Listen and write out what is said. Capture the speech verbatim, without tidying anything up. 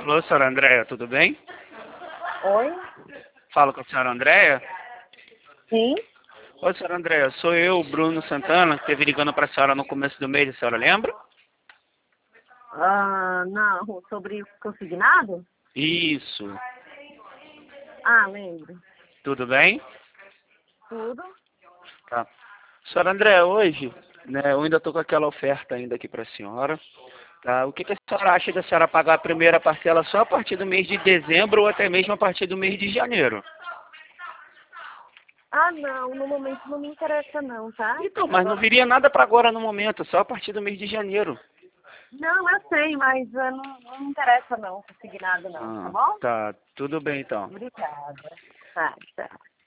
Alô, senhora Andréia, tudo bem? Oi? Falo com a senhora Andréia. Sim? Oi, senhora Andréia, sou eu, Bruno Santana, que esteve ligando para a senhora no começo do mês, a senhora lembra? Ah, não, sobre consignado? Isso. Ah, lembro. Tudo bem? Tudo? Tá. Senhora Andréia, hoje, né, eu ainda estou com aquela oferta ainda aqui para a senhora. Tá? O que, que a senhora acha da senhora pagar a primeira parcela só a partir do mês de dezembro ou até mesmo a partir do mês de janeiro? Ah, não, no momento não me interessa não, tá? Então, mas não viria nada para agora no momento, só a partir do mês de janeiro. Não, eu sei, mas ah, não, não me interessa não, consignado não, tá Ah, bom? tá, tudo bem então. Obrigada. Tá, tchau.